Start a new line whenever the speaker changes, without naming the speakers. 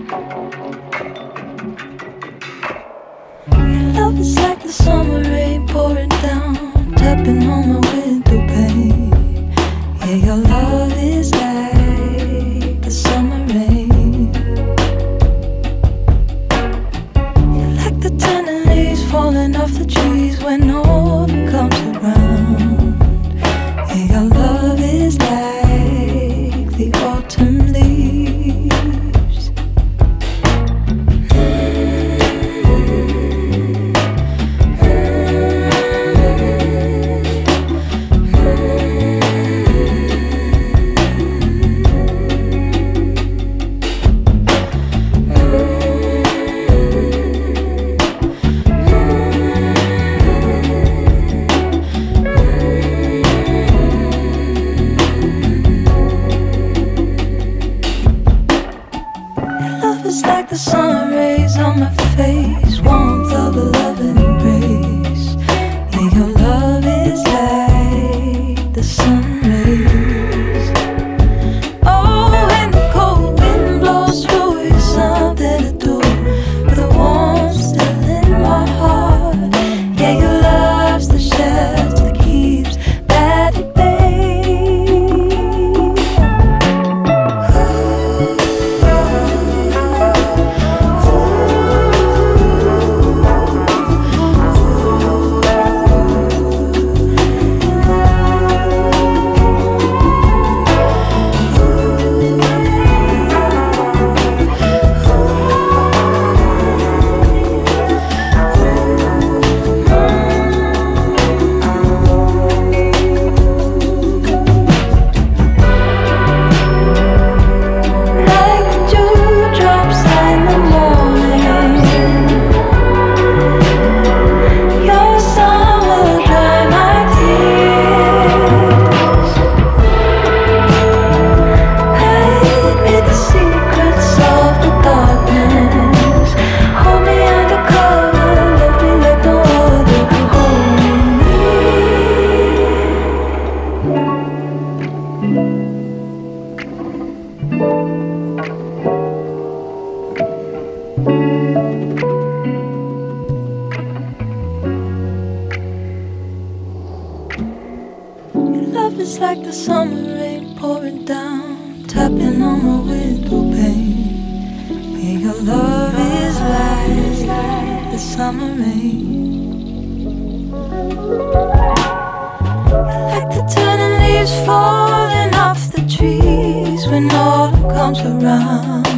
Your love is like the summer rain pouring down, tapping on my window pane. Yeah, your love is like the summer rain. You're like the tender leaves falling off the trees when autumn comes around. Yeah, your love is like the autumn leaves. It's like the sun rays on my face, warmth of a loving embrace. Yeah, your love is like the sun rays. Oh, when the cold wind blows through, it's something to do with the warmth still in my heart. Yeah, your love's the shelter that keeps bad at bay. Love is like the summer rain pouring down, tapping on my window pane. Yeah, your love is like the summer rain. Like the turning leaves falling off the trees when autumn comes around.